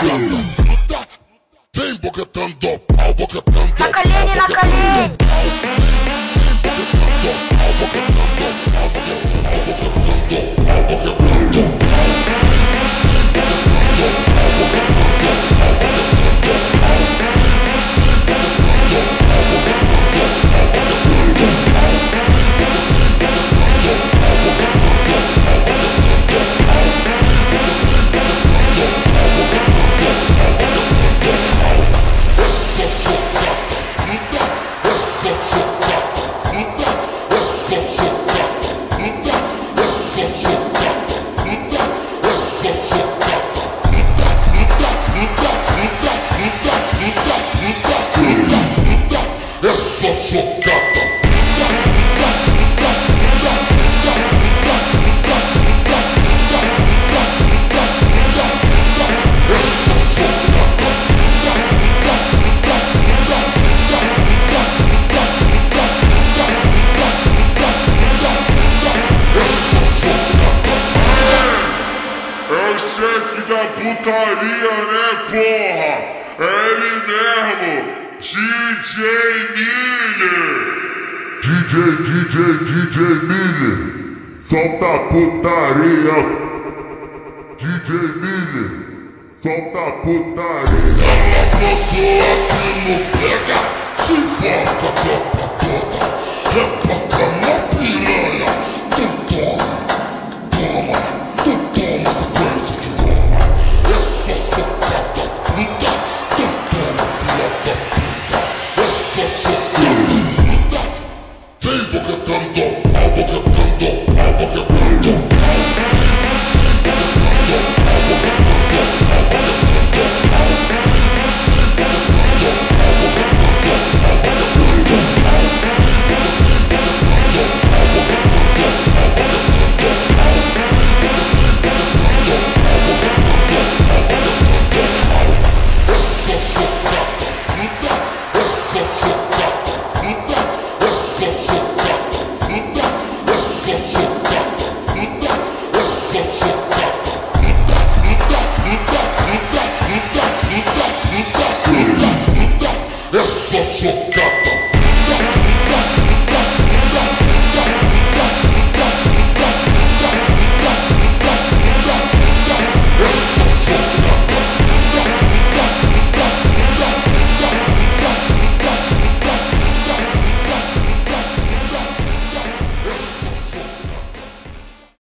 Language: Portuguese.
boquetando. Vem boquetando, pau boquetando. Na colene, na colene. Essa socada. É o chefe da putaria, né, porra? É ele mesmo, DJ Miller. DJ Miller, solta a putaria. DJ Miller, solta a putaria. Ela botou aqui no pega, se volta a tropa toda.